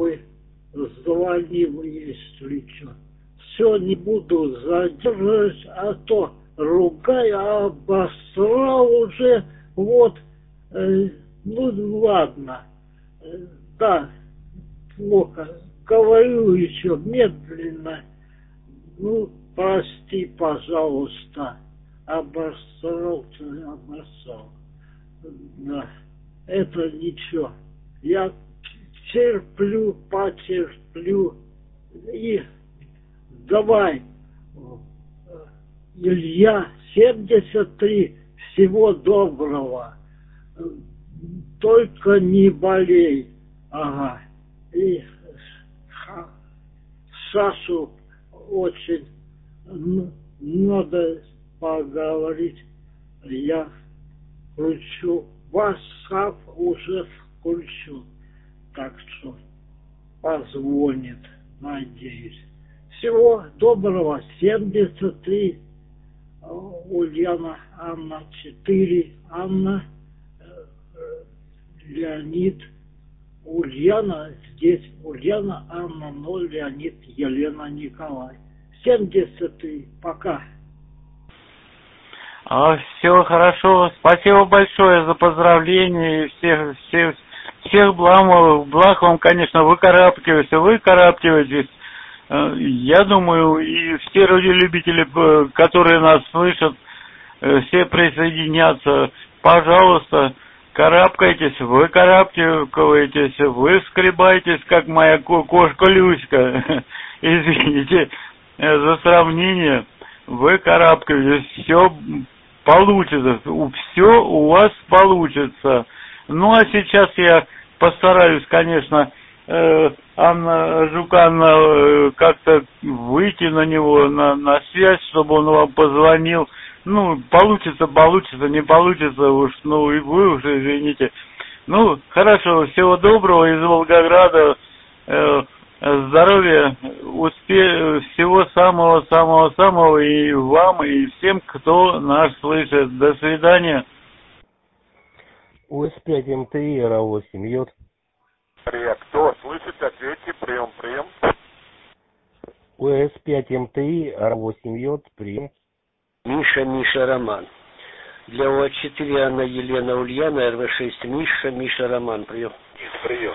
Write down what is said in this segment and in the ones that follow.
чтобы звонил, если что. Все, не буду задерживать, а то ругай, обосрал уже, вот, ну ладно, да, плохо, говорю еще медленно, ну, прости, пожалуйста, обосрал, да, это ничего, я терплю, потерплю, и давай, Илья, 73, всего доброго, только не болей, ага, и Сашу очень надо поговорить, я включу, WhatsApp уже включу, так что позвонит, надеюсь. Всего доброго, 73, Ульяна, Анна, 4, Анна, Леонид, Ульяна здесь, Ульяна, Анна, 0, Леонид, Елена, Николай. 73, пока. Все хорошо. Спасибо большое за поздравления. Всех благ вам, конечно, выкарабкиваетесь. Я думаю, и все радиолюбители, которые нас слышат, все присоединятся. Пожалуйста, карабкайтесь, выкарабкиваетесь, вы скребаетесь, как моя кошка Люська. Извините за сравнение. Вы карабкаетесь, все получится, все у вас получится. Ну, а сейчас я постараюсь, конечно, Анна Жуканна, как-то выйти на него на связь, чтобы он вам позвонил. Ну, получится, не получится уж, ну, и вы уж извините. Ну, хорошо, всего доброго из Волгограда, здоровья, всего самого и вам, и всем, кто нас слышит. До свидания. УС-5 МТИ, РА-8, йод. Кто слышит, ответьте, прием. УС-5 МТИ, РА-8, йод, прием. Миша, Роман. Для ОА-4 Анна, Елена, Ульяна, РВ-6 Миша, Роман, прием. Прием.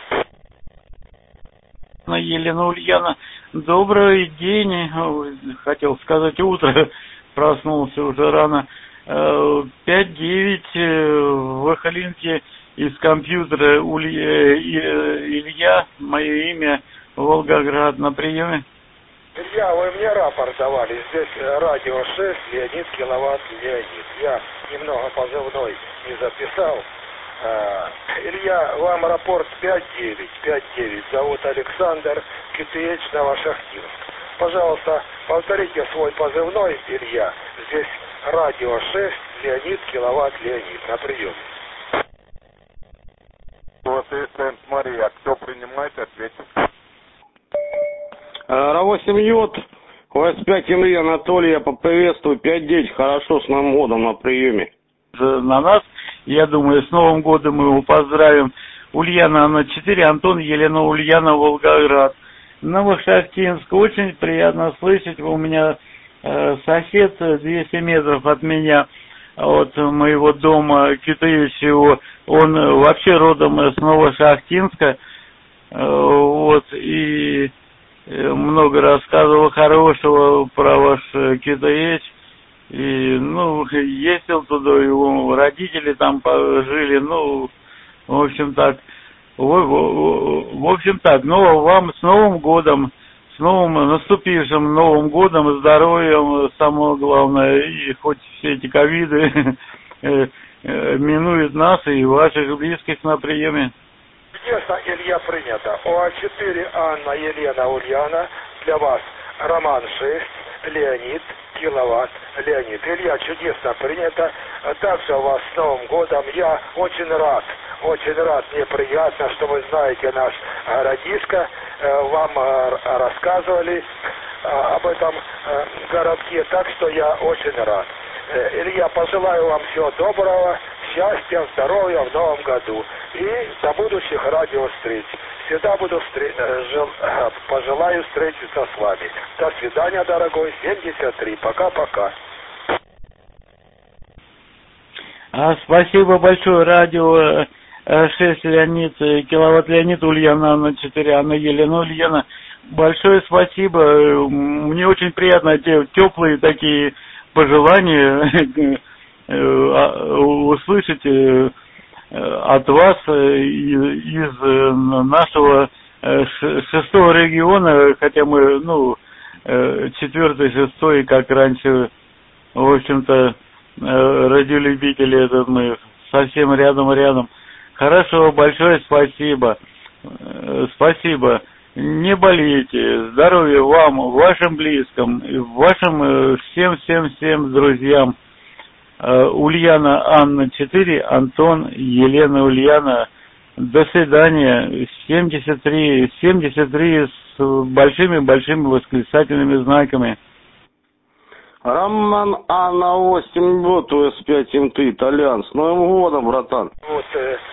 Елена, Ульяна, добрый день, хотел сказать утро, проснулся уже рано. 5-9 в Ахалинке из компьютера Илья, мое имя, Волгоград, на приеме. Илья, вы мне рапорт давали, здесь радио 6, Леонид, киловатт, Леонид. Я немного позывной не записал. Илья, вам рапорт 5-9, зовут Александр, КТХ, Новошахтинск. Пожалуйста, повторите свой позывной, Илья, здесь радио 6, Леонид, киловатт, Леонид, на приеме. Сент-Мария, кто принимает, ответит. РА-8 йод, ОС-5 Илья, Анатолий, я поприветствую, 5-9, хорошо, с Новым годом на приеме. На нас, я думаю, с Новым годом мы его поздравим. Ульяна, Анна, 4, Антон, Елена, Ульяна, Волгоград. Новошахтинск, очень приятно слышать, у меня сосед 200 метров от меня, от моего дома, китающего, он вообще родом с Новошахтинска, вот, и много рассказывал хорошего про ваш КТХ, и, ну, ездил туда, его родители там жили, ну, в общем так, ну, вам с Новым годом, с новым наступившим Новым годом, здоровьем, самое главное, и хоть все эти ковиды минуют нас и ваших близких на приеме. Чудесно, Илья, принято. ОА-4 Анна, Елена, Ульяна, для вас Роман 6, Леонид, киловатт, Леонид. Илья, чудесно принято. Также у вас с Новым годом. Я очень рад, мне приятно, что вы знаете наш городишко. Вам рассказывали об этом городке, так что я очень рад. Илья, пожелаю вам всего доброго, счастья, здоровья в новом году и до будущих радиовстреч. всегда пожелаю встретиться с вами. До свидания, дорогой. 73. Пока-пока. Спасибо большое, радио 6 Леонид, киловатт Леонид, Ульяна Анна 4, Анна Елена Ульяна. Большое спасибо. Мне очень приятно теплые такие пожелания услышать от вас из нашего 6-го региона, хотя мы, 4-й, 6-й, как раньше, в общем-то, радиолюбители, этот мы совсем рядом. Хорошо, большое спасибо. Спасибо. Не болейте. Здоровья вам, вашим близким, вашим всем друзьям. Ульяна Анна 4, Антон, Елена Ульяна. До свидания. 73 с большими восклицательными знаками. Роман Анна 8 год, УС5 МТ, Итальян. С Новым годом, братан. Вот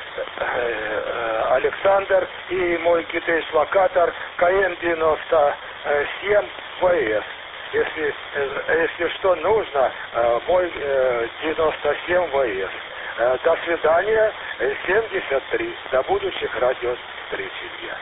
Александр и мой китайц-локатор КМ-97 ВС. Если что нужно, мой 97 ВС. До свидания, 73. До будущих радиовстреч, Илья.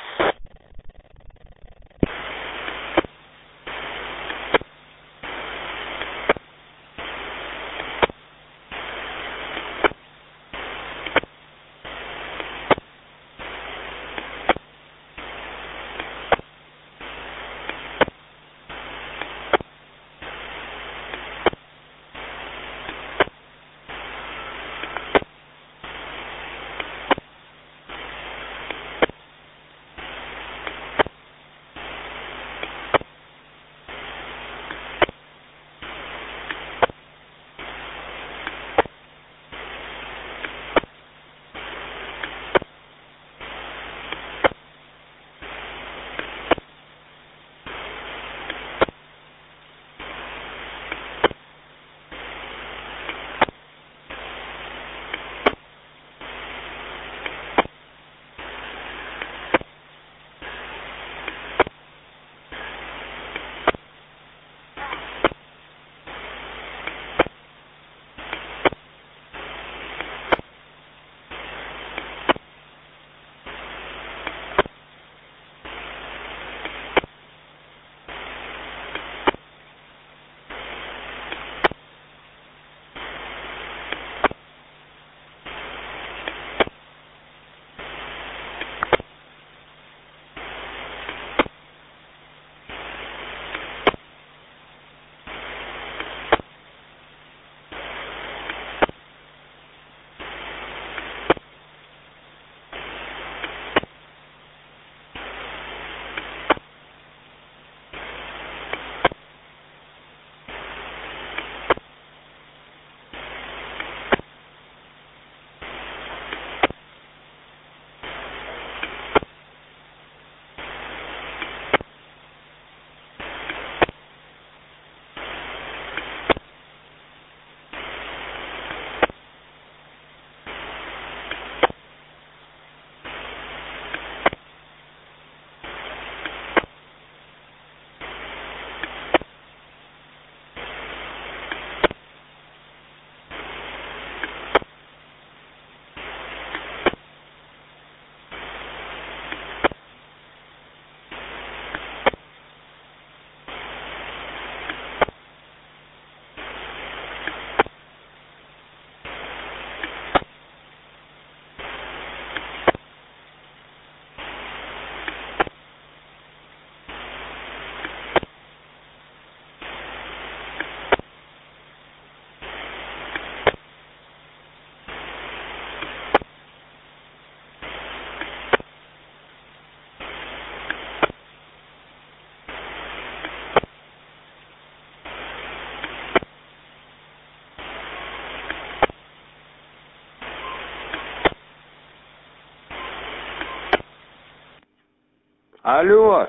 Алло,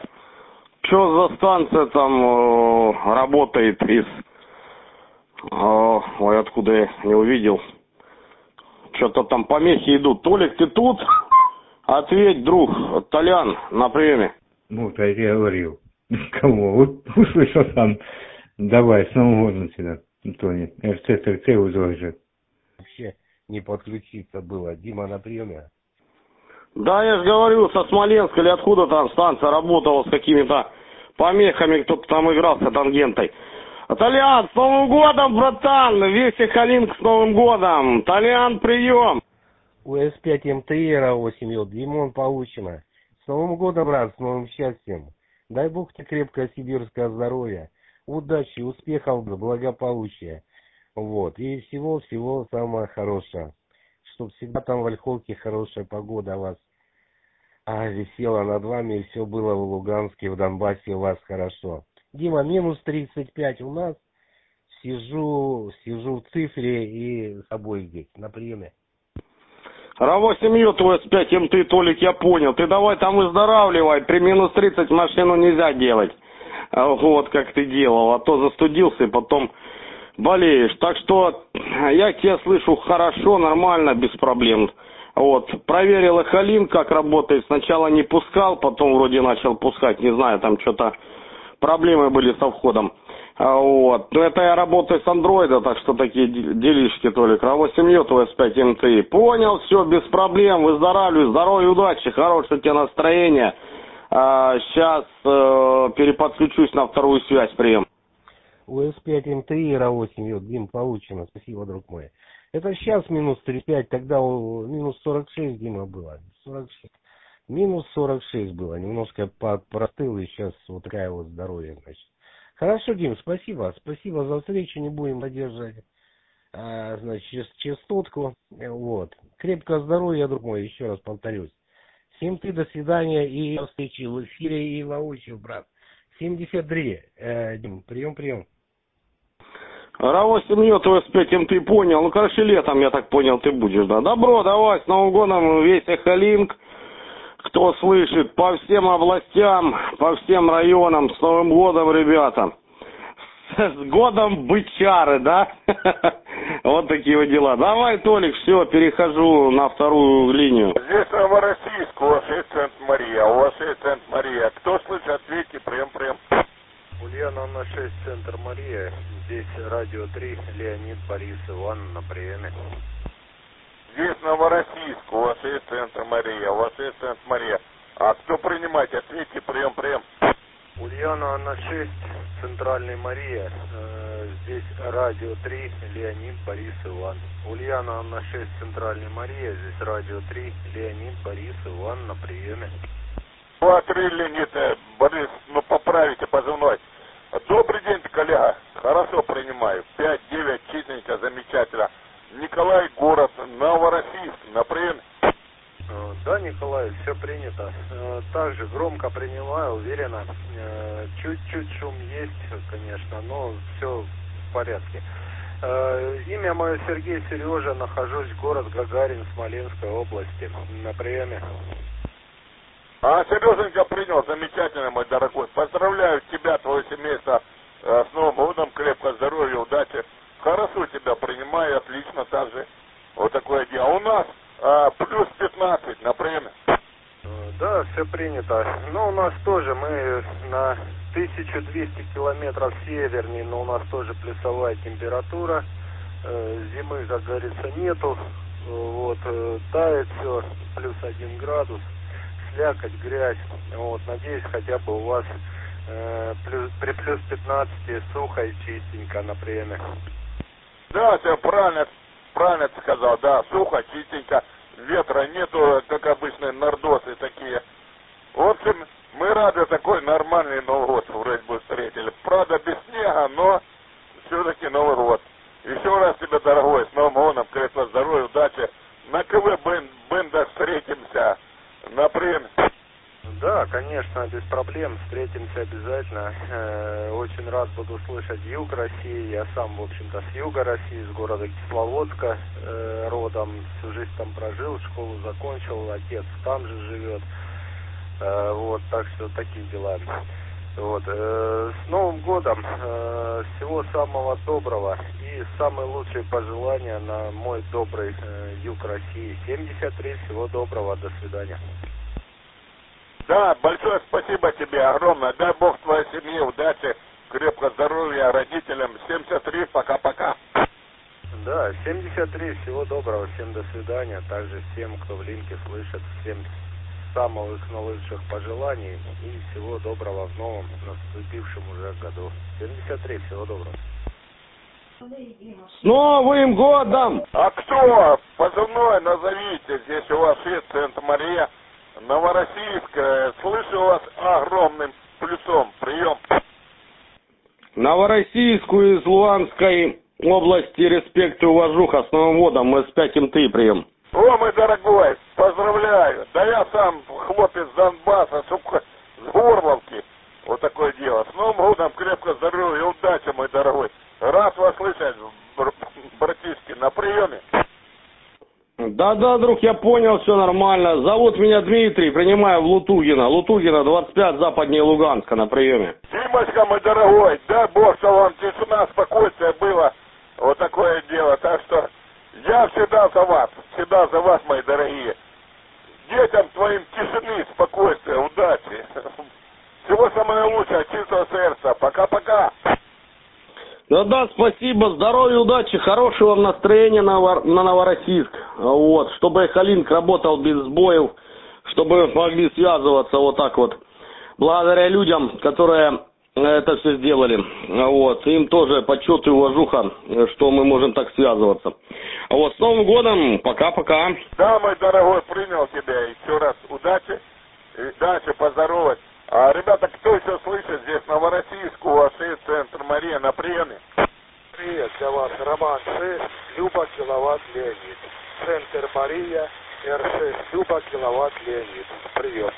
что за станция там работает из... Ой, откуда я не увидел. Что-то там помехи идут. Толик, ты тут? Ответь, друг, Толян, на приеме. Вот, а я говорил. Кого? Вот услышал сам. Давай, с Новым годом тебя, Тони. РЦ уже. Вообще не подключиться было. Дима на приеме. Да, я же говорю, со Смоленска или откуда там станция работала с какими-то помехами, кто-то там играл с тангентой. Толян, с Новым годом, братан! Весь Сахалинск с Новым годом! Толян, прием! УС-5 МТИ РА-8 Димон получено. С Новым годом, брат, с новым счастьем. Дай Бог тебе крепкое сибирское здоровья, удачи, успехов, благополучия. Вот. И всего-всего самого хорошего. Чтоб всегда там в Ольховке хорошая погода вас висела над вами, и все было в Луганске, в Донбассе у вас хорошо. Дима, минус 35 у нас. Сижу в цифре и с тобой здесь, на приеме. РА-8 Ю, УС-5 МТ, Толик, я понял. Ты давай там выздоравливай. При минус 30 машину нельзя делать. Вот как ты делал. А то застудился и потом болеешь. Так что я тебя слышу хорошо, нормально, без проблем. Вот. Проверил Эхолин, как работает. Сначала не пускал, потом вроде начал пускать. Не знаю, там что-то проблемы были со входом. Вот. Но это я работаю с андроида, так что такие делишки, Толик. РА-8 Ю, УС-5 МТ. Понял, все, без проблем. Выздоравливай, здоровья, удачи, хорошего тебе настроения. Сейчас переподключусь на вторую связь, прием. УС-5 МТИ РА-8 Дим, получено. Спасибо, друг мой. Это сейчас минус 35, тогда минус 46, Дима, было. 46. Минус 46 было. Немножко простыл, и сейчас вот такая вот здоровье, значит. Хорошо, Дим, спасибо. Спасибо за встречу, не будем задержать. Значит, частотку. Вот. Крепкого здоровья, друг мой, еще раз повторюсь. Всем до свидания и до встречи в эфире и воочию, брат. 73. Дим, прием. РА-8 Ю, УС-5 МТ, понял. Ну, короче, летом, я так понял, ты будешь, да? Добро, давай, с Новым годом, весь Эхолинск. Кто слышит, по всем областям, по всем районам, с Новым годом, ребята. С годом бычары, да? Вот такие вот дела. Давай, Толик, все, перехожу на вторую линию. Здесь Новороссийск, у вас есть Центр-Мария. Кто слышит, ответьте, прием. Ульяна на 6, Центр Мария. Здесь радио 3, Леонид, Борис, Иван на приеме. Здесь Новороссийск, у вас есть Центр-Мария. А кто принимать, ответьте, прием. Ульяна на 6, Центральный Мария. Здесь радио 3, Леонид, Борис, Иван. Ульяна на 6, Центральный Мария. Здесь радио 3, Леонид, Борис, Иван на приеме. 2-3, Леонид, Борис, поправите позывной. Добрый день, коллега. Хорошо принимаю. 5-9, чистенько, замечательно. Николай, город Новороссийск, на приеме. Да, Николай, все принято. Также громко принимаю, уверенно. Чуть-чуть шум есть, конечно, но все в порядке. Имя мое Сергей Сережа, нахожусь в город Гагарин, Смоленской области, на приеме. Сереженька принял, замечательно, мой дорогой. Поздравляю тебя, твое семейство, с Новым годом, крепкого здоровья, удачи. Хорошо тебя принимаю, отлично, также. Вот такое дело. У нас плюс 15 на время. Да, все принято. Но у нас тоже, мы на 1200 километров севернее, но у нас тоже плюсовая температура. Зимы, как говорится, нету. Вот, тает все, плюс 1 градус. Слякоть, грязь. Вот, надеюсь, хотя бы у вас при плюс 15 сухо и чистенько на приеме. Да, ты правильно ты сказал, да, сухо, чистенько, ветра нету, как обычные нордосы такие. В общем, мы рады такой нормальный Новый год вроде бы встретили. Правда, без снега, но все-таки Новый год. Еще раз тебе, дорогой, с Новым годом, крепкого здоровья, удачи. На КВ Бенда встретимся на приеме. Да, конечно, без проблем, встретимся обязательно. Очень рад буду слышать юг России. Я сам, в общем-то, с юга России, с города Кисловодска родом. Всю жизнь там прожил, школу закончил, отец там же живет. Вот, так что такие дела. Вот, с Новым годом, всего самого доброго и самые лучшие пожелания на мой добрый юг России. 73, всего доброго, до свидания. Да, большое спасибо тебе, огромное. Дай Бог твоей семье удачи, крепкого здоровья, родителям. 73, пока-пока. Да, 73, всего доброго, всем до свидания. Также всем, кто в линке слышит, всем самых наилучших пожеланий и всего доброго в новом наступившем уже году. 73, всего доброго. С Новым годом! А кто? Позывной назовите. Здесь у вас есть Сент-Мария, Новороссийск. Слышу вас огромным плюсом. Прием. Новороссийску из Луганской области, респект и уважуха, с Новым годом, С5 МТ, прием. О, мой дорогой, поздравляю. Да я сам хлопец с Донбасса, с Горловки. Вот такое дело. С Новым годом, крепкого здоровья и удачи, мой дорогой. Рад вас слышать, братишки, на приеме. Да-да, друг, я понял, все нормально. Зовут меня Дмитрий, принимаю в Лутугино. Лутугино, 25, западнее Луганска, на приеме. Димочка, мой дорогой, дай Бог, что вам тишина, спокойствие было. Вот такое дело. Так что я всегда за вас, мои дорогие. Детям твоим тишины, спокойствия, удачи. Всего самого лучшего, чистого сердца. Пока-пока. Да-да, спасибо, здоровья, удачи, хорошего вам настроения на Новороссийск. Вот, чтобы Эхолинк работал без сбоев, чтобы вы могли связываться вот так вот. Благодаря людям, которые это все сделали. Вот, им тоже почет и уважуха, что мы можем так связываться. Вот, с Новым годом, пока-пока. Да, мой дорогой, принял тебя. Еще раз удачи, и дальше поздоровать. А, ребята, кто еще слышит, здесь Новороссийск, у вас есть Центр-Мария на приеме. Привет для вас, Роман 6, Люба, киловатт, Леонид. Центр-Мария, Р6, Люба, киловатт, Леонид. Привет.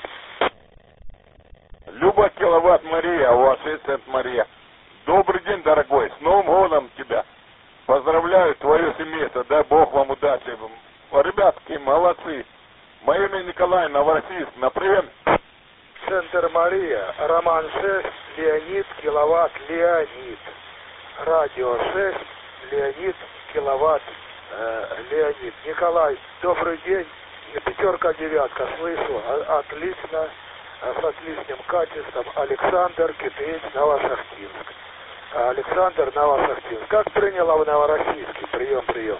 Люба, киловатт, Мария, у вас есть Центр-Мария. Добрый день, дорогой, с Новым годом тебя. Поздравляю твое семейство, дай Бог вам удачи. Ребятки, молодцы. Мое имя Николай, Новороссийск, на приеме. Центр Мария, Роман 6, Леонид, киловатт, Леонид. Радио 6, Леонид, киловатт, Леонид. Николай, добрый день. Пятерка, девятка, слышу. Отлично, с отличным качеством. Александр, Кипец, Новошахтинск. Александр, Новошахтинск. Как приняло в Новороссийске? Прием.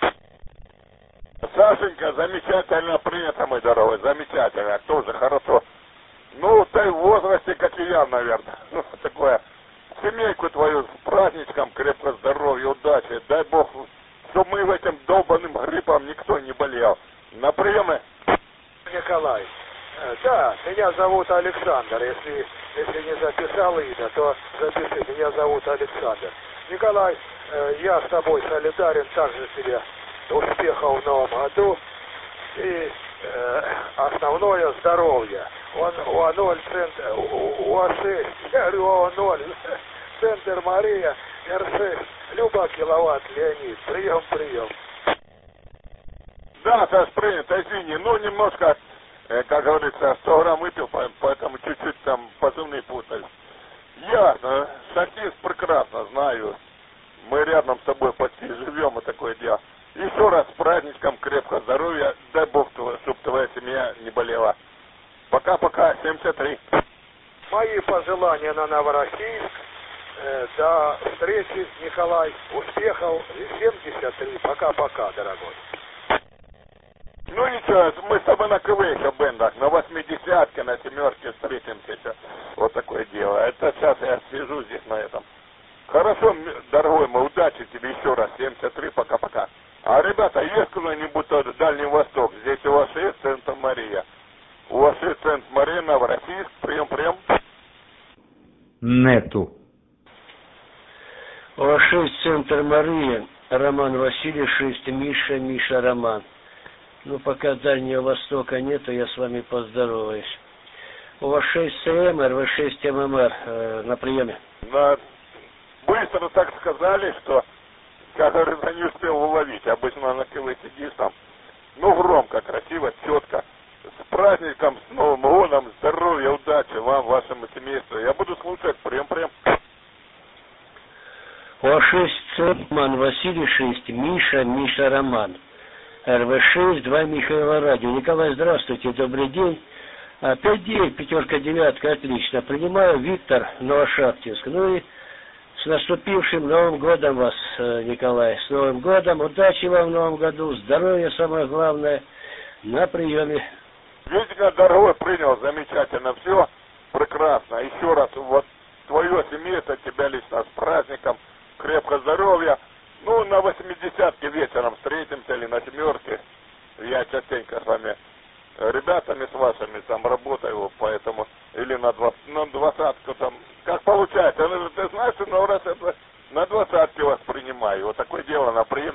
Сашенька, замечательно принято, мой дорогой, замечательно, тоже хорошо. Ну, ты в возрасте, как и я, наверное. Ну, такое. Семейку твою с праздничком, крепкого здоровья, удачи. Дай Бог, чтобы мы этим долбанным гриппом никто не болел. На приемы. Николай. Да, меня зовут Александр. Если не записал имя, то запиши. Меня зовут Александр. Николай, я с тобой солидарен, также тебе успехов в новом году. И основное здоровье. ОА-0, центр, ОА-6, я говорю ОА-0, Центр Мария, Р6, Люба, киловатт, Леонид, прием. Да, Саш, принято, извини, ну, немножко, как говорится, 100 грамм выпил, поэтому чуть-чуть там позывные путались. Ясно, Шахтинск прекрасно знаю, мы рядом с тобой почти живем, и такое дело. Еще раз с праздничком, крепкого здоровья, дай Бог, чтобы твоя семья не болела. Пока-пока, 73. Мои пожелания на Новороссийск. До встречи, Николай. Успехов. 73. Пока-пока, дорогой. Ну ничего, мы с тобой на КВ бендах, на 80-ке, на 7-ке встретимся еще. Вот такое дело. Это сейчас я свяжу здесь на этом. Хорошо, дорогой мой, удачи тебе еще раз. 73, пока-пока. А, ребята, есть кто-нибудь в Дальний Восток? Здесь у вас есть Центр-Мария? У вас есть Центр-Мария, Новороссийск, прием. Нету. У вас 6, Центр Мария, Роман Василий, 6, Миша Роман. Ну, пока Дальнего Востока нету, я с вами поздороваюсь. У вас 6 ЦМ, РВ6 ММР на приеме. Да, быстро так сказали, что, как говорится, не успел уловить. Обычно на КВ сидишь там, ну, громко, красиво, четко. С праздником, с Новым годом, здоровья, удачи вам, вашему семейству. Я буду слушать, прям. ОА-6 Роман Василий 6, Миша Роман. РВ-6, 2 Михаила Радио. Николай, здравствуйте, добрый день. 5-9, 5-9, отлично. Принимаю, Виктор, Новошахтинск. Ну и с наступившим Новым годом вас, Николай. С Новым годом. Удачи вам в Новом году. Здоровья самое главное. На приеме. Видите, дорогой, принял, замечательно. Все прекрасно. Еще раз, вот твое семейство, тебя лично с праздником. Крепкого здоровья. Ну, на 80-ке вечером встретимся или на 7-ке. Я частенько с вами, ребятами с вашими там работаю, поэтому, или на 20-ку там, как получается. Ты знаешь, ну, раз это на 20-ке вас принимаю. Вот такое дело на прием.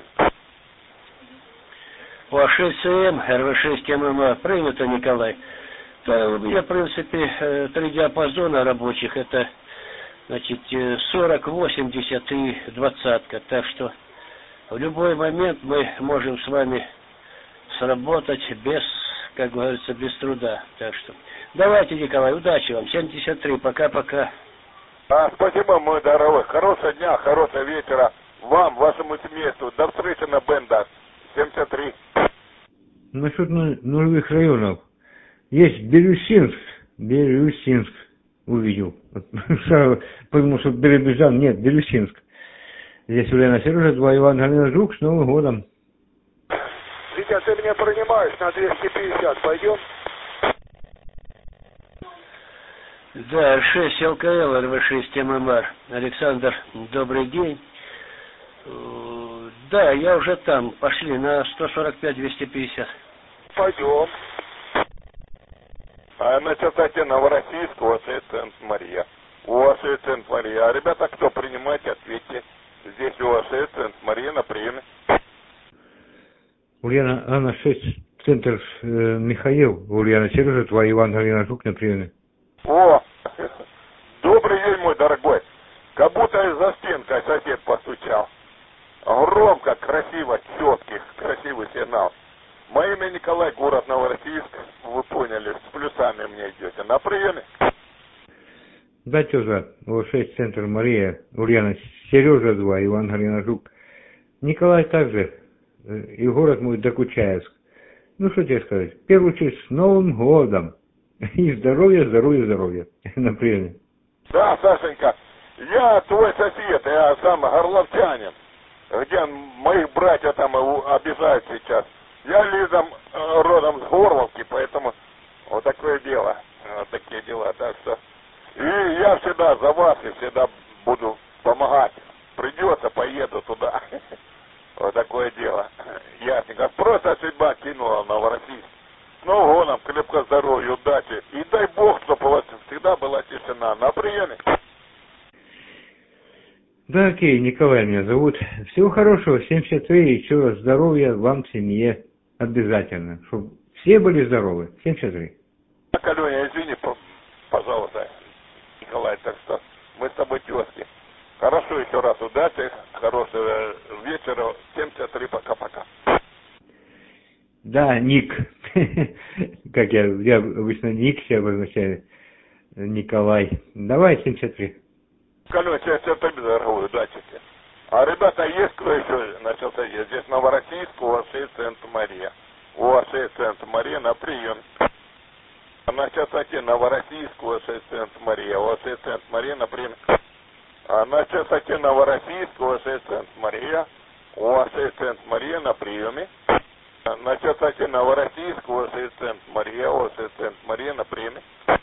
ОА-6ЦМ, РВ-6 ММА, принято, Николай. У меня, в принципе, 3 диапазона рабочих, это, значит, 40, 80 и 20-ка. Так что в любой момент мы можем с вами сработать без, как говорится, без труда. Так что давайте, Николай, удачи вам. 73, пока-пока. Спасибо, мой дорогой. Хорошего дня, хорошего вечера вам, вашему семейству. До встречи на бендах. 73. Насчет нулевых районов. Есть Бирюсинск увидел. Потому что Биробиджан, нет, Бирюсинск. Здесь Ульяна Сережа, 2 Иван Галина Жук, с Новым годом. Витя, ты меня принимаешь на 250, пойдем? Да, 6 ЛКЛ, РВ-6 ММР. Александр, добрый день. Да, я уже там. Пошли на 145-250. Пойдем. На частоте Новороссийск, ОА-6 Сент-Мария. ОА-6 Сент-Мария. Ребята, кто принимаете, ответьте. Здесь ОА-6 Сент-Мария на приеме. Ульяна Анна 6, центр Михаил. Ульяна Сережа, 2 Иван Галина Жук на приеме. О, добрый день, мой дорогой. Как будто из-за стенкой сосед постучал. Громко, красиво, четкий, красивый сигнал. Мое имя Николай, город Новороссийск. Вы поняли, с плюсами мне идете. На приеме. Да, теза, ОА-6, центр Мария. Ульяна Сережа, 2 Иван Галина Жук. Николай также. И город мой Докучаевск. Ну, что тебе сказать? В первую очередь, с Новым годом. И здоровья. На приеме. Да, Сашенька, я твой сосед, я сам горловчанин, где моих братьев там обижают сейчас. Я родом с Горловки, поэтому вот такое дело, вот такие дела. Так что и я всегда за вас и всегда буду помогать. Придется, поеду туда. Вот такое дело. Ясненько. Просто судьба кинула в Новороссийск. С Новым годом, крепкого здоровья, удачи. И дай Бог, чтобы у вас всегда была тишина. На приеме. Да, окей, Николай меня зовут. Всего хорошего, 73, еще раз здоровья вам в семье. Обязательно. Чтобы все были здоровы. 73. Так, Аленя, извини, пожалуйста, Николай, так что мы с тобой тезки. Хорошо, еще раз удачи, хорошего вечера, 73, пока-пока. Да, Ник. Как я обычно Ник себя обозначаю. Николай. Давай, 73. Алло, 73, дорогой, удачи тебе. А ребята, есть кто еще начался есть? Здесь Новороссийск, ОА-6 Сент-Мария. ОА-6 Сент-Мария на прием. На частоте Новороссийск, ОА-6 Сент-Мария. ОА-6 Сент-Мария на прием. На частоте Новороссийск, ОА-6 Сент-Мария. ОА-6 Сент-Мария на приеме. На частоте Новороссийск, ОА-6 Сент-Мария. ОА-6 Сент-Мария на приеме.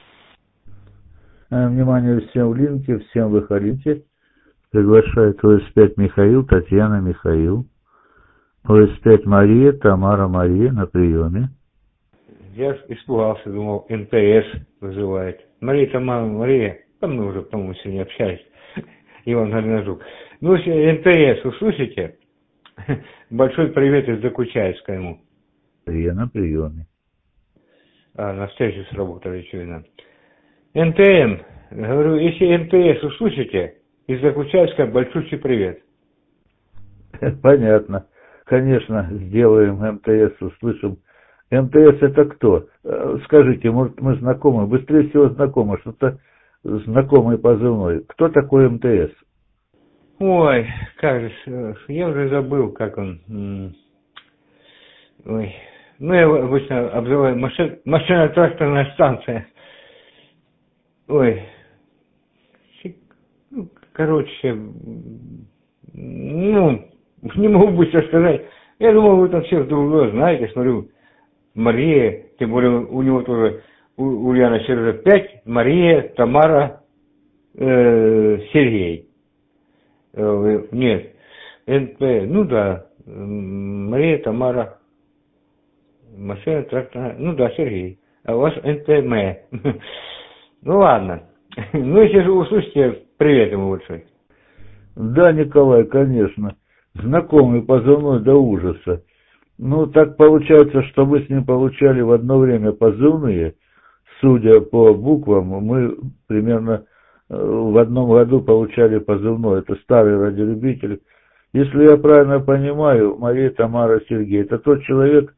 Внимание всем в линке, всем выходите. Приглашает ОС-5 Михаил, Татьяна Михаил. ОС-5 Мария, Тамара Мария на приеме. Я испугался, думал, НТС вызывает. Мария, Тамара Мария. Там мы уже, по-моему, сегодня общались. Иван Галина Жук. Ну, НТС, услышите? Большой привет из Докучаевска ему. Я на приеме. На встречу сработали, очевидно. НТМ. Говорю, если НТС услышите, из Докучаевска большущий привет. Понятно. Конечно, сделаем МТС, услышим МТС это кто? Скажите, может мы знакомы? Быстрее всего знакомы, что-то знакомый позывной. Кто такой МТС? Ой, как же, я уже забыл, как он. Ой. Ну, я обычно обзываю машино-тракторная станция. Ой. Ну, короче, ну, не могу быстро сказать. Я думал, вы там всех друг друга знаете, смотрю, Мария, тем более у него тоже, у Ульяна Сережа 5, Мария, Тамара, Сергей. Нет, НП, ну да, Мария, Тамара, машина, трактор, ну да, Сергей, а у вас НТМ. Ну ладно, ну если же услышите, привет ему большой. Да, Николай, конечно, знакомый позывной до ужаса. Ну, так получается, что мы с ним получали в одно время позывные, судя по буквам, мы примерно в одном году получали позывной, это старый радиолюбитель. Если я правильно понимаю, Мария, Тамара, Сергей, это тот человек,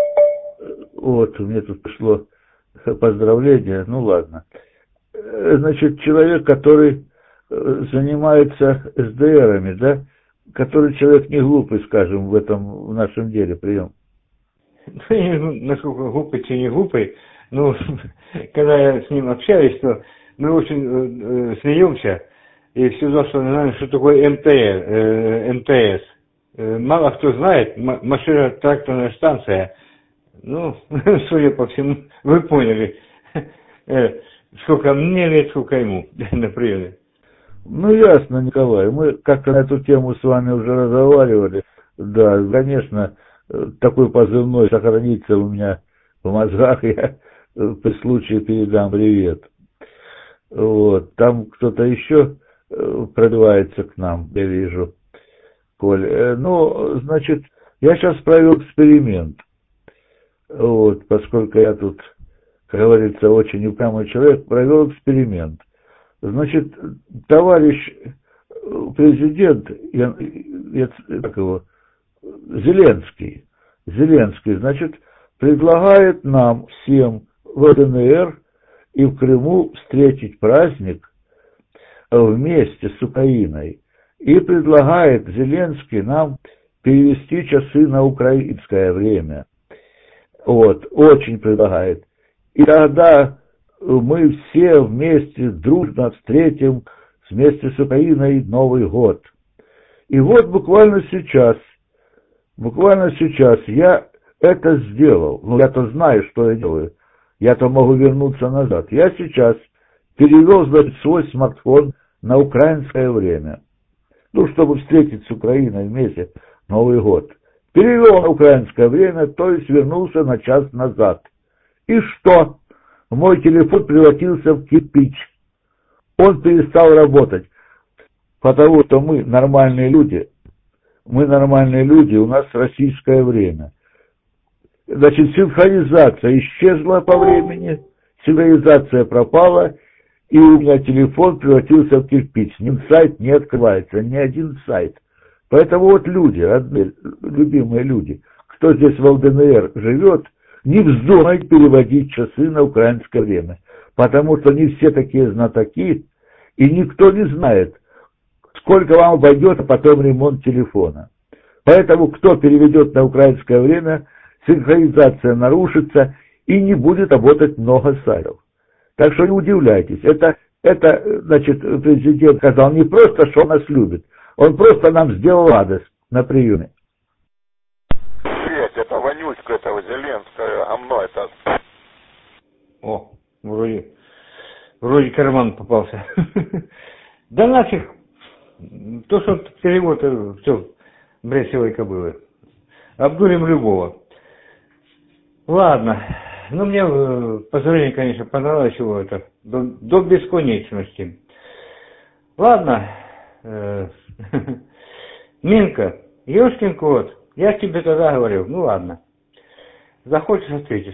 вот, мне тут пришло поздравление, ну ладно. Значит, человек, который занимается СДРами, да, который человек не глупый, скажем, в нашем деле, прием. Насколько глупый, чи не глупый, ну, когда я с ним общаюсь, то мы очень смеемся, и все равно, что знаем, что такое МТС. Мало кто знает, машино-тракторная станция. Ну, судя по всему, вы поняли, сколько мне лет, сколько ему на приеме. Ну, ясно, Николай, мы как-то на эту тему с вами уже разговаривали. Да, конечно, такой позывной сохранится у меня в мозгах, я при случае передам привет. Вот, там кто-то еще пробивается к нам, я вижу, Коль. Ну, значит, я сейчас провел эксперимент. Вот, поскольку я тут, как говорится, очень упрямый человек, провел эксперимент. Значит, товарищ президент, как его, Зеленский, значит, предлагает нам всем в ДНР и в Крыму встретить праздник вместе с Украиной. И предлагает Зеленский нам перевести часы на украинское время. Вот, очень предлагает. И тогда мы все вместе дружно встретим вместе с Украиной Новый год. И вот буквально сейчас я это сделал. Ну, я-то знаю, что я делаю. Я-то могу вернуться назад. Я сейчас перевел, значит, свой смартфон на украинское время. Ну, чтобы встретить с Украиной вместе Новый год. Перевел на украинское время, то есть вернулся на час назад. И что? Мой телефон превратился в кирпич. Он перестал работать. Потому что мы нормальные люди, у нас российское время. Значит, синхронизация исчезла по времени, синхронизация пропала, и у меня телефон превратился в кирпич. Ни сайт не открывается, ни один сайт. Поэтому вот люди, родные, любимые люди, кто здесь в ЛДНР живет, не вздумайте переводить часы на украинское время, потому что не все такие знатоки, и никто не знает, сколько вам обойдет потом ремонт телефона. Поэтому, кто переведет на украинское время, синхронизация нарушится и не будет работать много сайтов. Так что не удивляйтесь. Это, значит, президент сказал не просто, что он нас любит, он просто нам сделал радость на приеме. Это вонючка этого Зеленского, говно это. О, вроде карман попался. Да нафиг. То, что перевод, все, бред силой кобылы. Обдурим любого. Ладно. Ну, мне поздравление, конечно, понравилось его это до бесконечности. Ладно. Минка, ёшкин кот, я тебе тогда говорил, ну ладно. Захочешь, встретишь.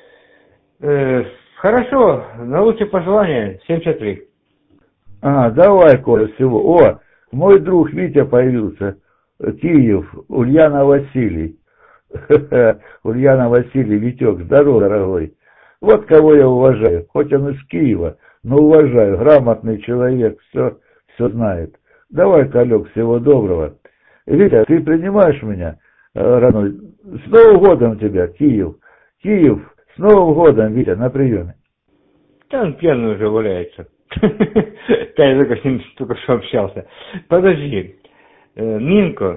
Хорошо, на лучшие пожелания, 73. Давай, Коля, всего. О, мой друг Витя появился, Киев, Ульяна Василий. Ульяна Васильевна, Витек, здорово, дорогой. Вот кого я уважаю, хоть он из Киева, но уважаю, грамотный человек, все знает. Давай, Колек, всего доброго. Витя, ты принимаешь меня, родной? С Новым годом тебя, Киев. Киев, с Новым годом, Витя, на приеме. Да он пьяный уже валяется. Да, я только с ним только что общался. Подожди. Минко,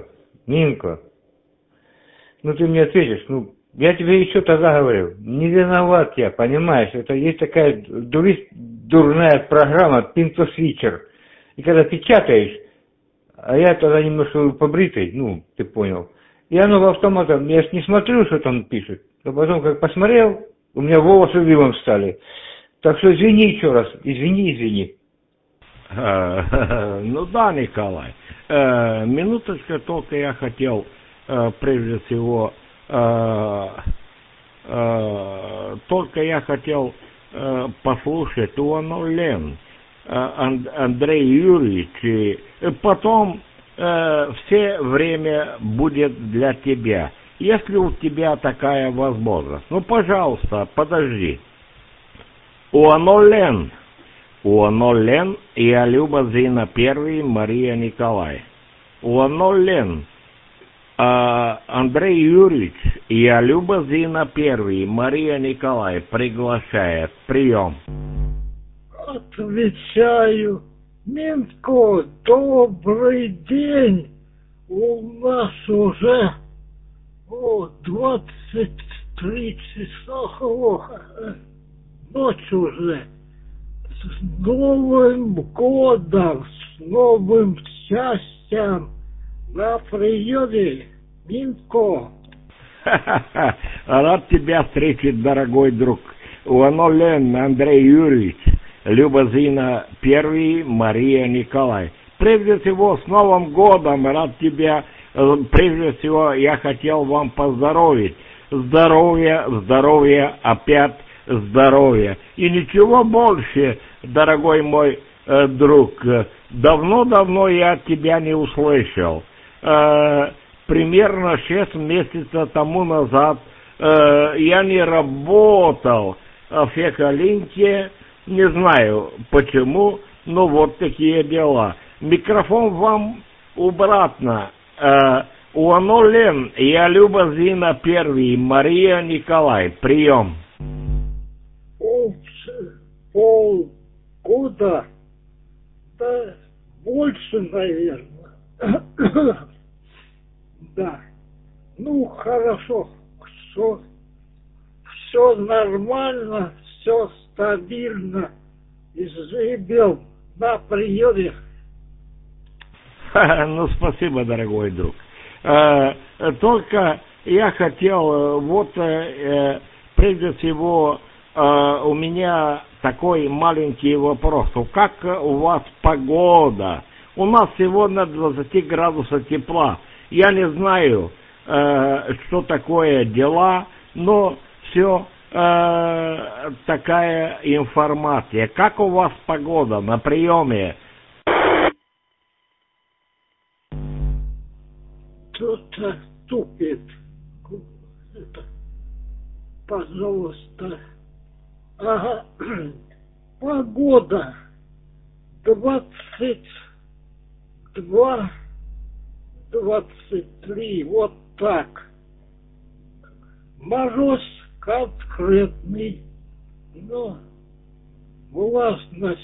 ну ты мне ответишь, ну, я тебе еще тогда говорил, не виноват я, понимаешь, это есть такая дурная программа Пинто-свитчер. И когда печатаешь, а я тогда немножко побритый, ну, ты понял, и оно автоматом, я ж не смотрю, что там пишет, а потом как посмотрел, у меня волосы дыбом стали. Так что извини еще раз, извини. Ну да, Николай, минуточку только я хотел, прежде всего, послушать Уанулен, Андрей Юрьевич, потом все время будет для тебя, если у тебя такая возможность. Ну, пожалуйста, подожди. Уанулен, я Люба Зина I, Мария Николай. Уанулен, Андрей Юрьевич, я Люба Зина I, Мария Николай приглашает. Прием. Отвечаю. Минко, добрый день. У нас уже 23 часа. Ночь уже. С Новым годом, с новым счастьем. На приеме, Минко. Рад тебя встретить, дорогой друг. Уанулен Андрей Юрьевич, Люба Зина I, Мария Николай. Прежде всего, с Новым годом, рад тебя. Прежде всего, я хотел вам поздоровить. Здоровья, опять здоровья. И ничего больше, дорогой мой друг. Давно я от тебя не услышал. Примерно 6 месяцев тому назад я не работал в Фекалинке, не знаю почему, но вот такие дела. Микрофон вам обратно. Уанулен, я Люба Зина I, Мария Николай. Прием. Полгода, да, больше, наверное. Да. Ну, хорошо. Все нормально, все стабильно. И живем на приеме. Ну, спасибо, дорогой друг. Только я хотел, прежде всего, у меня такой маленький вопрос. Как у вас погода? У нас сегодня 20 градусов тепла. Я не знаю, что такое дела, но все такая информация. Как у вас погода на приеме? Кто-то тупит. Пожалуйста. Ага. Погода 22, 23, вот так. Мороз конкретный, но влажность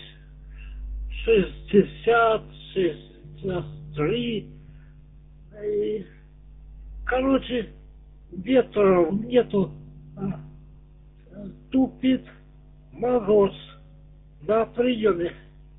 60, 63. И, короче, ветра нету, тупит мороз на приеме.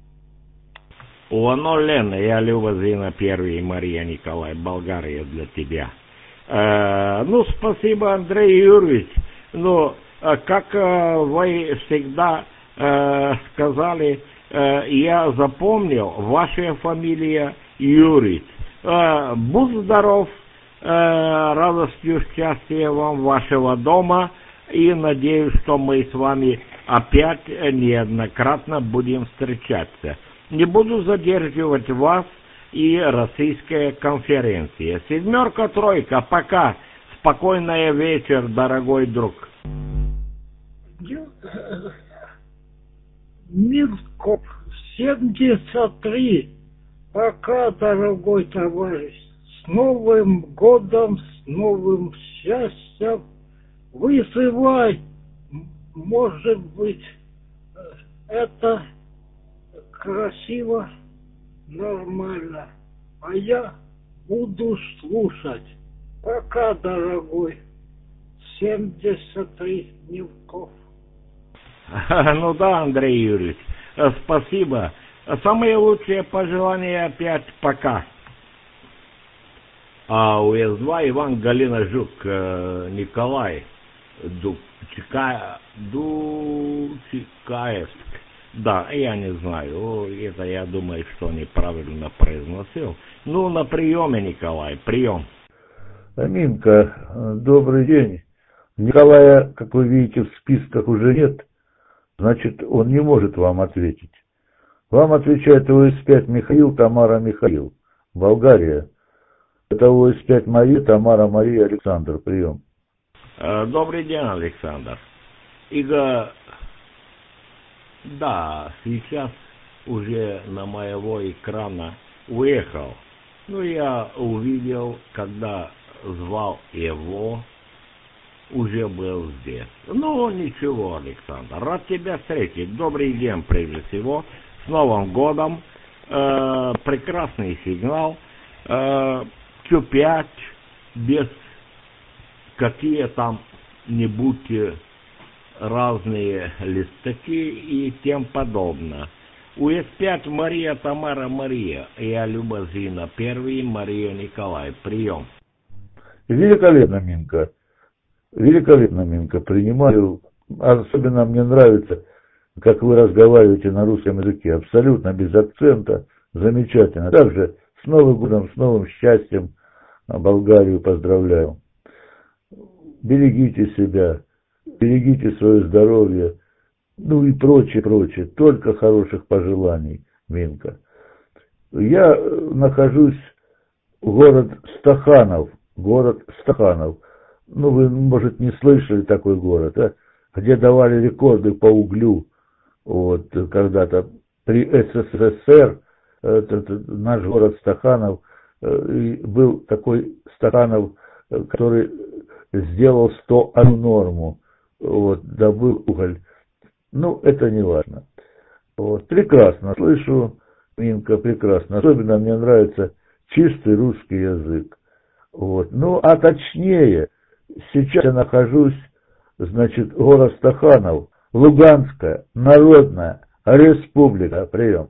Уанулен, я Люба Зина I, Мария Николай, Болгария для тебя. Ну, спасибо, Андрей Юрьевич. Ну, как вы всегда сказали, я запомнил, ваша фамилия Юрьевич. Будь здоров, радостью, счастья вам вашего дома, и надеюсь, что мы с вами опять неоднократно будем встречаться. Не буду задерживать вас и российская конференция. 7-3, пока. Спокойный вечер, дорогой друг. Мирков, 73. Пока, дорогой товарищ. С Новым годом, с новым счастьем. Вызывай. Может быть, это красиво, нормально. А я буду слушать. Пока, дорогой. 73 Мирков. Ну да, Андрей Юрьевич, спасибо. Самые лучшие пожелания опять пока. А УС-2 Иван, Галина, Жук, Николай, Дучикаевск. Да, я не знаю, это я думаю, что неправильно произносил. Ну, на приеме, Николай, прием. Аминка, добрый день. Николая, как вы видите, в списках уже нет, значит, он не может вам ответить. Вам отвечает ОС-5 Михаил, Тамара, Михаил, Болгария. Это ОС-5 Мария, Тамара, Мария, Александр, прием. Добрый день, Александр. Игорь, да, сейчас уже на моего экрана уехал. Ну, я увидел, когда звал его, уже был здесь. Ну, ничего, Александр, рад тебя встретить. Добрый день, прежде всего. С Новым годом. Прекрасный сигнал. Q5 без какие там-нибудь разные листки и тем подобное. УС-5 Мария, Тамара, Мария. Я Люба, Зина, первый, Мария, Николай. Прием. Великолепно, Минка. Великолепно, Минка. Принимаю. Особенно мне нравится, как вы разговариваете на русском языке. Абсолютно без акцента. Замечательно. Также с Новым годом, с новым счастьем. Болгарию поздравляю. Берегите себя. Берегите свое здоровье. Ну и прочее, прочее. Только хороших пожеланий, Минка. Я нахожусь в город Стаханов. Город Стаханов. Ну, вы, может, не слышали такой город, а? Где давали рекорды по углю. Вот, когда-то при СССР наш город Стаханов, был такой Стаханов, который сделал 101 норму. Вот, добыл уголь. Ну, это не важно. Вот, прекрасно слышу, Минка, прекрасно. Особенно мне нравится чистый русский язык. Вот. Ну, а точнее, сейчас я нахожусь, значит, город Стаханов, Луганская Народная Республика. Прием.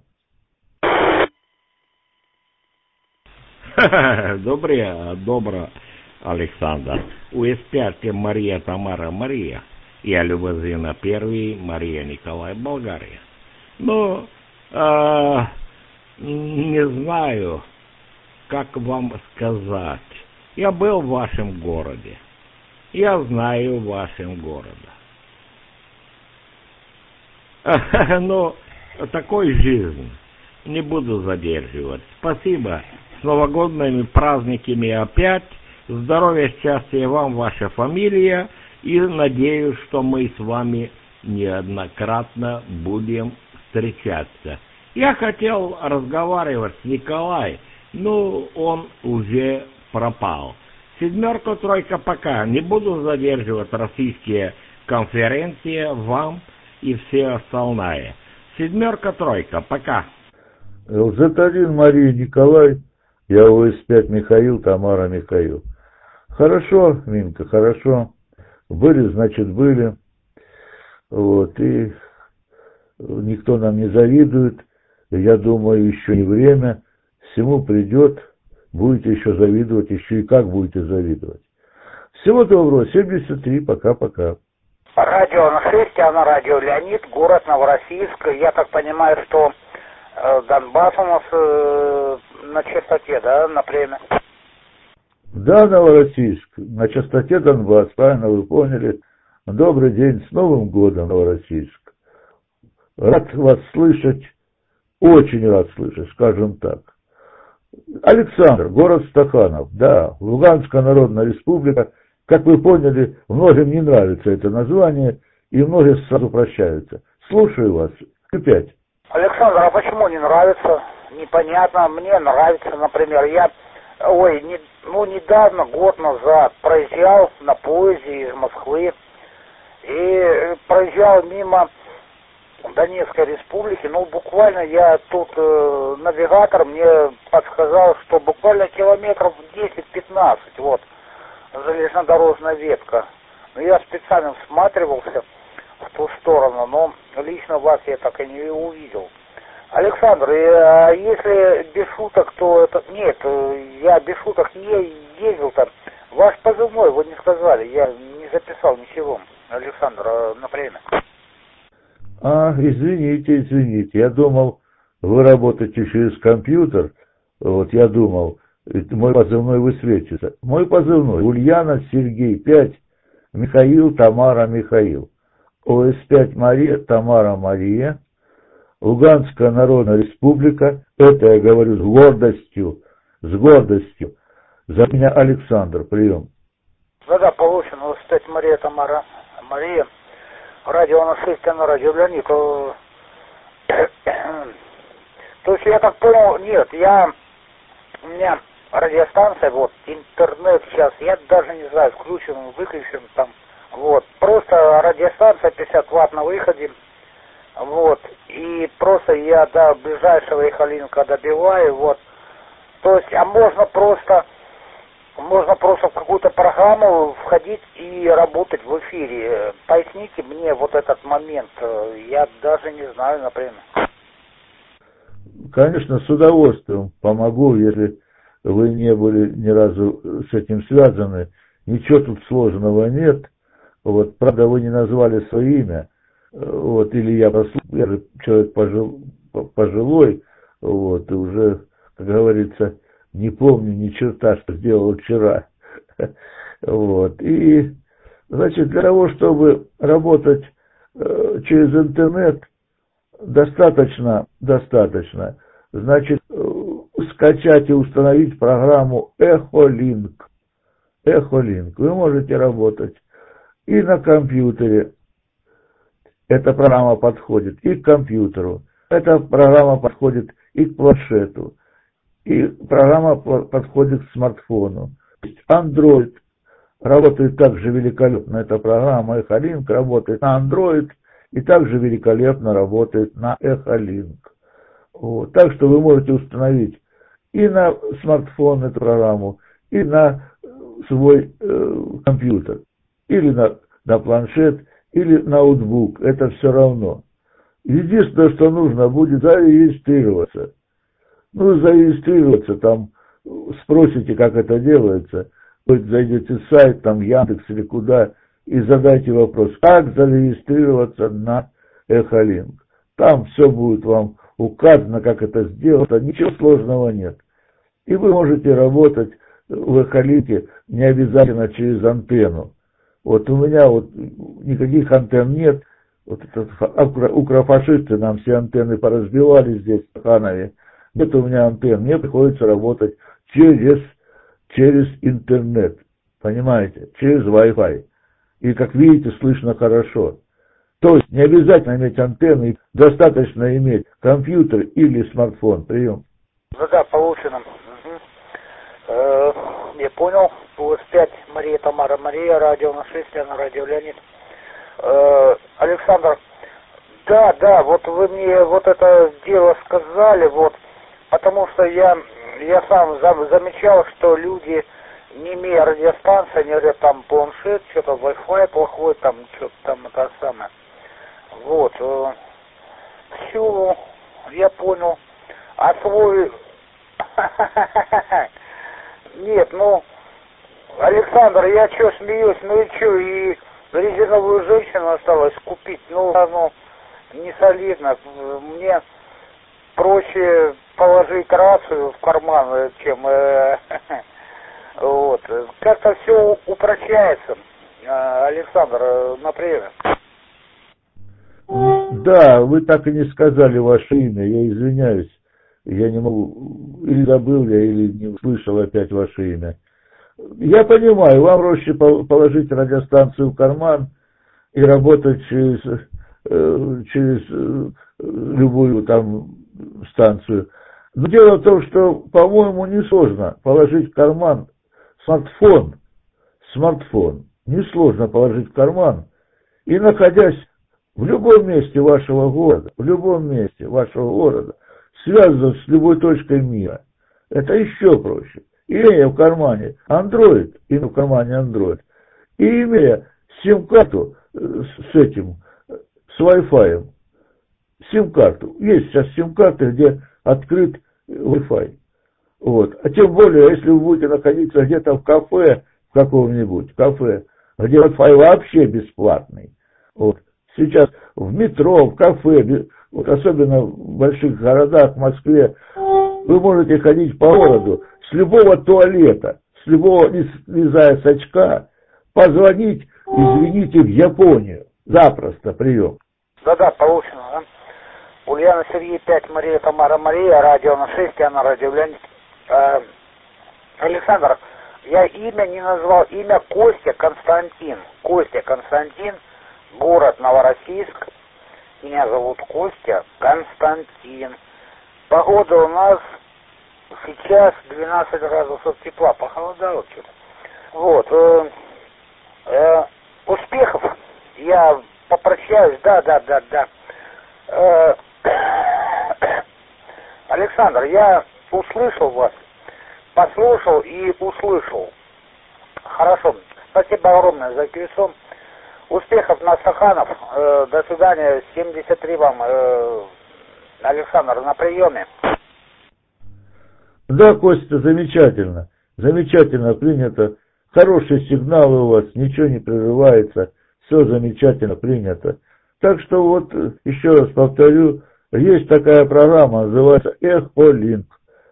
Добро, Александр. УС-5 Мария, Тамара, Мария. Я Люба, Зина, первый, Мария, Николай, Болгария. Ну, не знаю, как вам сказать. Я был в вашем городе. Я знаю вашем города. Но такой жизнь. Не буду задерживать. Спасибо. С новогодними праздниками опять. Здоровья, счастья вам, ваша фамилия. И надеюсь, что мы с вами неоднократно будем встречаться. Я хотел разговаривать с Николаем, но он уже пропал. 7, 3 пока. Не буду задерживать российские конференции вам и все остальное. 7, 3 пока. ЛЗ-1 Мария, Николай. Я ОС-5 Михаил, Тамара, Михаил. Хорошо, Минка, хорошо. Были, значит, были. Вот, и никто нам не завидует. Я думаю, еще не время. Всему придет. Будете еще завидовать, еще и как будете завидовать. Всего доброго. 73. Пока-пока. Радио на 6, а на радио Леонид, город Новороссийск. Я так понимаю, что Донбасс у нас на частоте, да, на время? Да, Новороссийск. На частоте Донбасс. Правильно вы поняли. Добрый день. С Новым годом, Новороссийск. Рад вас слышать. Очень рад слышать, скажем так. Александр, город Стаханов. Да, Луганская Народная Республика. Как вы поняли, многим не нравится это название, и многие сразу прощаются. Слушаю вас. Q5. Александр, а почему не нравится? Непонятно. Мне нравится, например, недавно, год назад, проезжал на поезде из Москвы и проезжал мимо Донецкой республики. Буквально я тут, навигатор мне подсказал, что буквально километров 10-15, вот, железнодорожная ветка. Я специально всматривался в ту сторону, но лично вас я так и не увидел. Александр, если без шуток, то это... Нет, я без шуток не ездил там. Ваш позывной, вы не сказали, я не записал ничего. Александр, на время. Извините. Я думал, вы работаете через компьютер. Вот, я думал, мой позывной высвечивается. Мой позывной Ульяна Сергей 5, Михаил Тамара Михаил. ОС-5 Мария Тамара Мария. Луганская Народная Республика, это я говорю с гордостью. За меня Александр, прием. Да, получено. ОС-5 Мария Тамара Мария. Радио на 6, на радио Леонид. То есть я так понял, нет, у меня радиостанция, вот, интернет сейчас, я даже не знаю, включен, выключен там, вот, просто радиостанция 50 Вт на выходе. Вот, и просто я до ближайшего Эхолинка добиваю, вот. То есть, можно просто в какую-то программу входить и работать в эфире. Поясните мне вот этот момент, я даже не знаю, например. Конечно, с удовольствием помогу, если вы не были ни разу с этим связаны. Ничего тут сложного нет. Вот, правда, вы не назвали свое имя. Вот, или я же человек пожилой, вот, и уже, как говорится, не помню ни черта, что сделал вчера. Вот, и, значит, для того, чтобы работать через интернет, достаточно, значит, скачать и установить программу Эхолинк. Вы можете работать и на компьютере. Эта программа подходит и к компьютеру, эта программа подходит и к планшету, и программа подходит к смартфону. Android работает также великолепно, эта программа Эхолинк работает на Android и также великолепно работает на Эхолинк. Вот. Так что вы можете установить и на смартфон эту программу, и на свой компьютер, или на планшет, или ноутбук, это все равно. Единственное, что нужно будет зарегистрироваться. Зарегистрироваться, там спросите, как это делается, хоть зайдете в сайт, там Яндекс или куда, и задайте вопрос, как зарегистрироваться на Эхолинк. Там все будет вам указано, как это сделать, ничего сложного нет. И вы можете работать в Эхолинке не обязательно через антенну. Вот у меня вот никаких антенн нет. Вот укрофашисты нам все антенны поразбивали здесь, в Ханове. Нет у меня антенн. Мне приходится работать через интернет. Понимаете? Через Wi-Fi. И, как видите, слышно хорошо. То есть не обязательно иметь антенны, достаточно иметь компьютер или смартфон. Прием. Да, получено. Я понял. ОС-5 Мария Тамара Мария, радио на 6, на радио Леонид. Александр, да, вот вы мне вот это дело сказали, вот, потому что я сам замечал, что люди, не имея радиостанции, они говорят, там планшет, что-то Wi-Fi плохой, там что-то там это самое. Вот, все, я понял. А свой... Нет, Александр, я что смеюсь, и резиновую женщину осталось купить, оно не солидно. Мне проще положить рацию в карман, чем вот. Как-то все упрощается, Александр, например. Да, вы так и не сказали ваше имя, я извиняюсь. Я не могу, или забыл я, или не услышал опять ваше имя. Я понимаю, вам проще положить радиостанцию в карман и работать через любую там станцию. Но дело в том, что, по-моему, несложно положить в карман смартфон, несложно положить в карман и, находясь в любом месте вашего города, связываться с любой точкой мира. Это еще проще. Имея в кармане Android, и имея сим-карту с Wi-Fi. Сим-карту. Есть сейчас сим-карты, где открыт Wi-Fi. Вот. А тем более, если вы будете находиться где-то в кафе, в каком-нибудь кафе, где Wi-Fi вообще бесплатный. Вот. Сейчас в метро, в кафе, вот особенно в больших городах, в Москве, вы можете ходить по городу с любого туалета, слезая с очка, позвонить, извините, в Японию. Запросто прием. Да, получено, да? Ульяна Сергей 5, Мария Тамара Мария, радио на 6, Анна радио Леонид. Александр, я имя не назвал, имя Костя Константин, город Новороссийск. Меня зовут Костя Константин. Погода у нас сейчас 12 градусов тепла, похолодало что-то. Вот. Успехов. Я попрощаюсь. Да. Александр, я услышал вас, послушал и услышал. Хорошо. Спасибо огромное за QSO. Успехов на Стаханов. До свидания. 73 вам, Александр, на приеме. Да, Костя, замечательно. Замечательно принято. Хорошие сигналы у вас, ничего не прерывается. Все замечательно принято. Так что вот, еще раз повторю, есть такая программа, называется Эхолинк.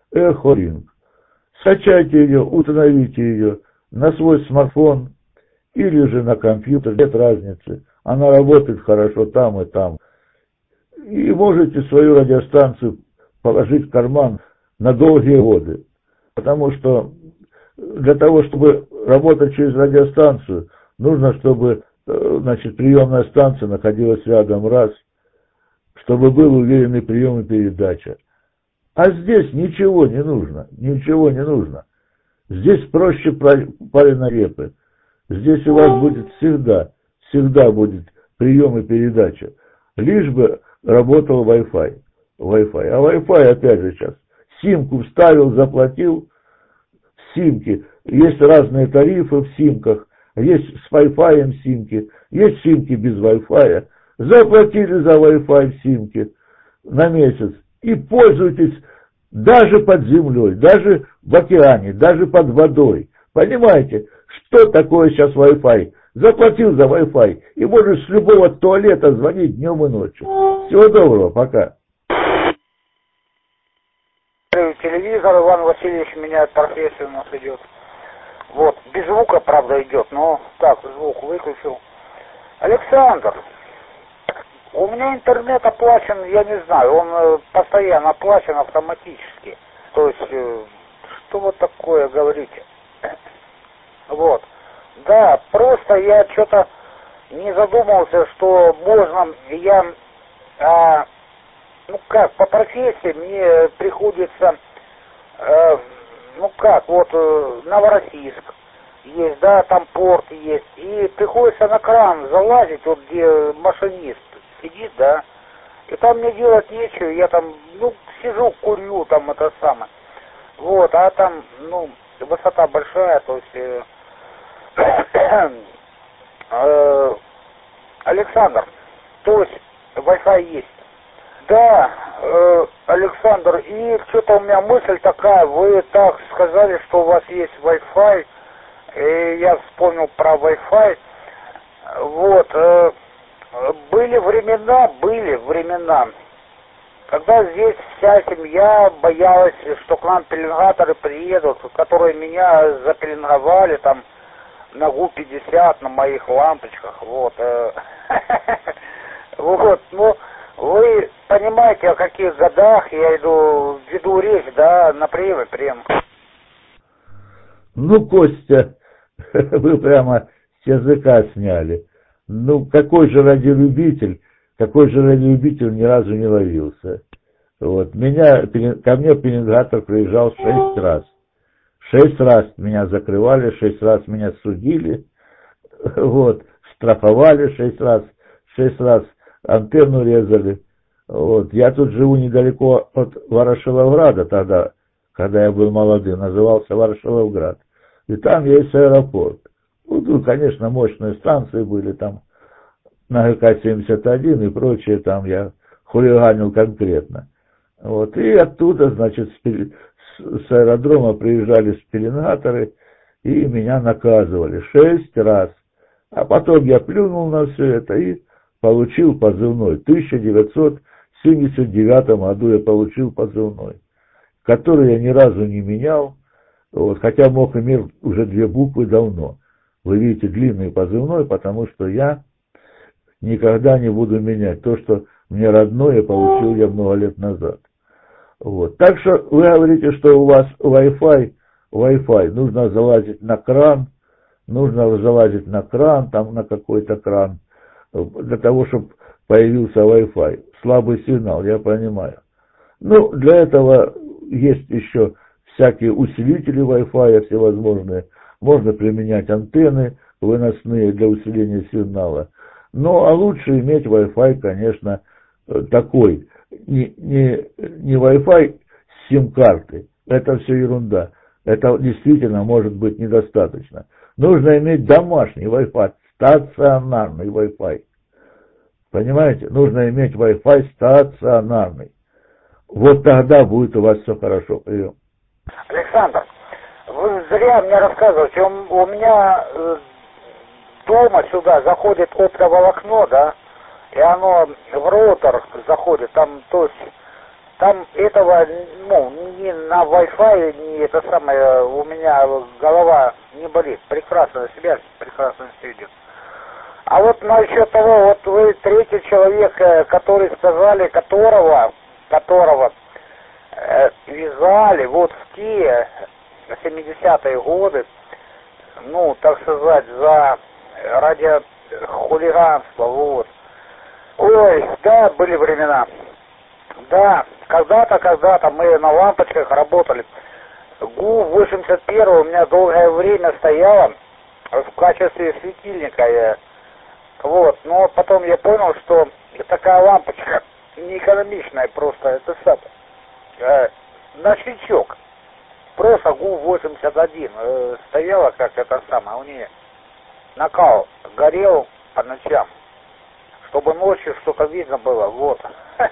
Скачайте ее, установите ее на свой смартфон или же на компьютер, нет разницы. Она работает хорошо там и там. И можете свою радиостанцию положить в карман на долгие годы. Потому что для того, чтобы работать через радиостанцию, нужно, чтобы приемная станция находилась рядом раз, чтобы был уверенный прием и передача. А здесь ничего не нужно. Здесь проще пареной репы. Здесь у вас будет всегда будет прием и передача. Лишь бы работал Wi-Fi. А Wi-Fi, опять же, сейчас симку вставил, заплатил. В симке есть разные тарифы в симках. Есть с Wi-Fi симки, есть симки без Wi-Fi. Заплатили за Wi-Fi в симке на месяц и пользуйтесь даже под землей, даже в океане, даже под водой. Понимаете, что такое сейчас Wi-Fi? Заплатил за Wi-Fi и можешь с любого туалета звонить днем и ночью. Всего доброго, пока. Телевизор, Иван Васильевич меняет профессию, у нас идет. Вот, без звука, правда, идет, но так, звук выключил. Александр, у меня интернет оплачен, я не знаю, он постоянно оплачен автоматически. То есть, что вот такое говорите? Вот. Да, просто я что-то не задумался, что можно, по профессии мне приходится, Новороссийск есть, да, там порт есть, и приходится на кран залазить, вот где машинист сидит, да, и там мне делать нечего, я там, сижу, курю, там это самое, вот, а там, высота большая, то есть, Александр, то есть Wi-Fi есть. Да, Александр, и что-то у меня мысль такая, вы так сказали, что у вас есть Wi-Fi, и я вспомнил про Wi-Fi. Вот, были времена, когда здесь вся семья боялась, что к нам пеленгаторы приедут, которые меня запеленговали там на ГУ-50 на моих лампочках, вот. Вот, вы понимаете, о каких годах я веду речь, да, на прием. Ну, Костя, вы прямо с языка сняли. Ну, какой же радиолюбитель ни разу не ловился. Вот, ко мне пеленгатор приезжал 6 раз. 6 раз меня закрывали, 6 раз меня судили, вот, штрафовали 6 раз антенну резали. Вот, я тут живу недалеко от Ворошиловграда тогда, когда я был молодым, назывался Ворошиловград. И там есть аэропорт. Ну, тут, конечно, мощные станции были там, на ГК-71 и прочее, там я хулиганил конкретно. Вот, и оттуда, значит, с аэродрома приезжали спеленгаторы и меня наказывали 6 раз. А потом я плюнул на все это и получил позывной. В 1979 году я получил позывной, который я ни разу не менял, вот, хотя мог иметь уже 2 буквы давно. Вы видите, длинный позывной, потому что я никогда не буду менять то, что мне родное получил я много лет назад. Вот. Так что вы говорите, что у вас Wi-Fi, нужно залазить на кран, там на какой-то кран, для того, чтобы появился Wi-Fi. Слабый сигнал, я понимаю. Ну, для этого есть еще всякие усилители Wi-Fi всевозможные. Можно применять антенны выносные для усиления сигнала. Ну, а лучше иметь Wi-Fi, конечно, такой. Не Wi-Fi с сим-карты. Это все ерунда. Это действительно может быть недостаточно. Нужно иметь домашний Wi-Fi, стационарный Wi-Fi. Понимаете? Нужно иметь Wi-Fi стационарный. Вот тогда будет у вас все хорошо. Прием. Александр, вы зря мне рассказываете. У меня дома сюда заходит оптоволокно, да? И оно в роутер заходит, там, то есть, там этого, ну, ни на Wi-Fi, ни это самое, у меня голова не болит, прекрасно себя, прекрасно все идет. А вот насчет того, вот вы третий человек, который сказали, которого вязали вот в те 70-е годы, ну, так сказать, ради хулиганства, вот. Ой, да, были времена. Да, когда-то мы на лампочках работали. ГУ-81 у меня долгое время стояла в качестве светильника. Вот, но потом я понял, что такая лампочка неэкономичная просто, это на свечок. Просто ГУ-81 стояла как это самое, у нее накал горел по ночам. Чтобы ночью что-то видно было, вот.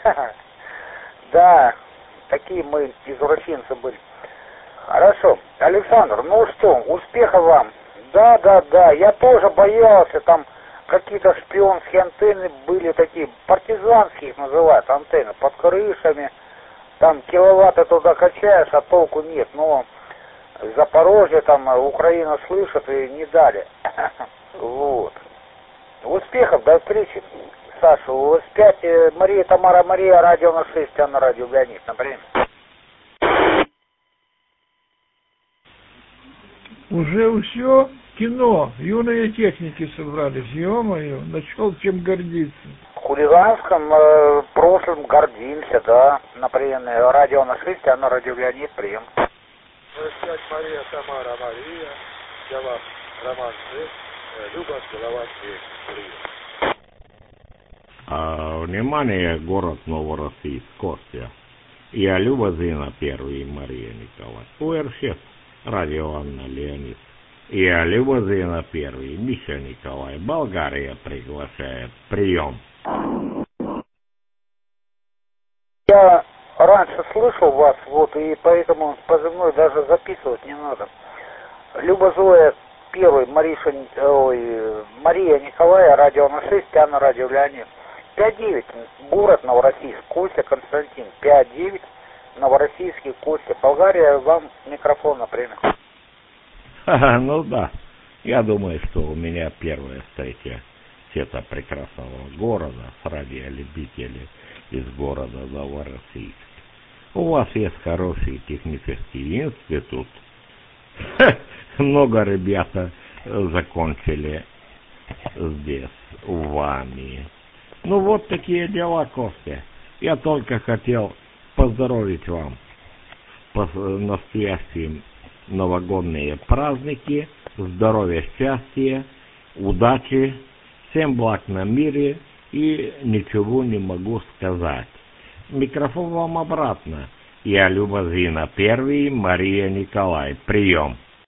Да, такие мы извращенцы были. Хорошо. Александр, ну что, успехов вам. Да, я тоже боялся, там какие-то шпионские антенны были такие, партизанские их называют, антенны, под крышами. Там киловатты туда качаешь, а толку нет. Но Запорожье, там Украина слышит и не дали. Вот. Успехов, до встречи, Саша. У вас 5, Мария, Тамара, Мария, радио на 6, а на радио Леонид, например. Уже все кино, юные техники собрались, ё-моё, нашел чем гордиться. В хулиганском прошлом гордимся, да, например, радио на 6, а на радио Леонид, прием. 5, Мария, Тамара, Мария, для вас Роман 6. Люба, голова 7. Внимание, город Новороссийск, Костя. Я Люба Зина, 1 и Мария Николай. УР-6, радио Анна Леонид. Я Люба Зина, 1, Миша Николай. Болгария приглашает. Прием. Я раньше слышал вас, вот, и поэтому позывной даже записывать не надо. Люба Зоя 1, Мария Николая, радио на 6, а на радио Леонид. 5-9, город Новороссийск, Костя Константин. 5-9, Новороссийский, Костя. Болгария, вам микрофон, например. Ну да, я думаю, что у меня первая встреча с этого прекрасного города, с радиолюбителей из города Новороссийск. У вас есть хороший технический институт, Много ребята закончили здесь, вами. Ну вот такие дела, Костя. Я только хотел поздоровить вам с настоящим новогодние праздники, здоровья, счастья, удачи, всем благ на мире и ничего не могу сказать. Микрофон вам обратно. Я Люба Зина, первый, Мария Николай. Прием.